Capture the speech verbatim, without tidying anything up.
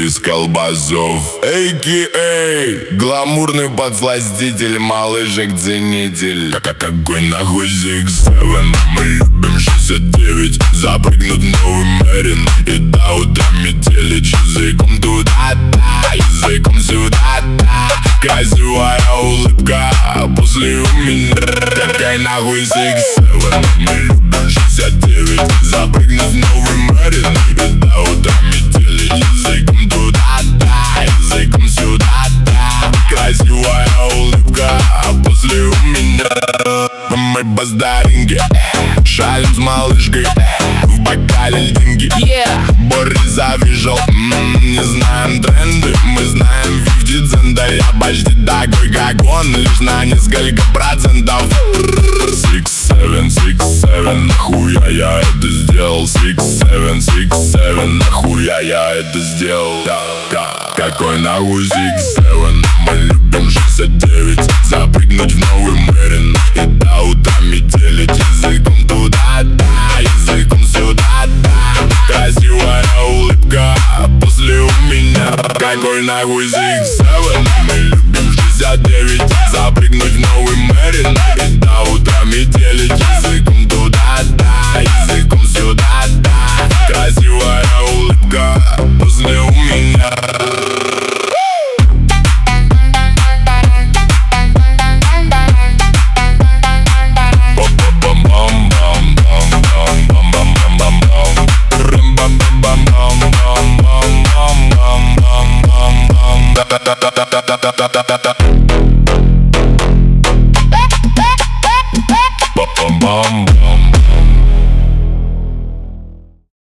из колбасов. эй кей эй гламурный подсластитель, малышек-ценитель. Как огонь нахуй сикс севен. Мы любим шестьдесят девять, запрыгнут в новый Мэрин и до утра метелить. Языком туда-да, языком сюда-да. Красивая улыбка после у меня. Какая нахуй сикс севен. Мы любим шестьдесят девять, запрыгнут в новый Мэрин и до утра метелить. Языком туда-да, языком сюда-да. Красивая улыбка после у меня. Мы баздаринги, шалим с малышкой, в бокале деньги, yeah. Борис завизжал, м-м, не знаем тренды, мы знаем пятьдесят центов. Я почти такой, как он, лишь на несколько процентов. Six seven, six seven, нахуя я это сделал? Six seven, six seven, нахуя я это сделал? Да, да. Какой нахуй six seven? Мы любим шестьдесят девять, запрыгнуть в новый Мэрин и до утра метелить. Языком туда-да, языком сюда-да. Красивая улыбка после у меня. Какой нахуй six seven? Мы любим шестьдесят девять, запрыгнуть в новый Мэрин и до утра метелить. Языком туда-да, языком сюда-да.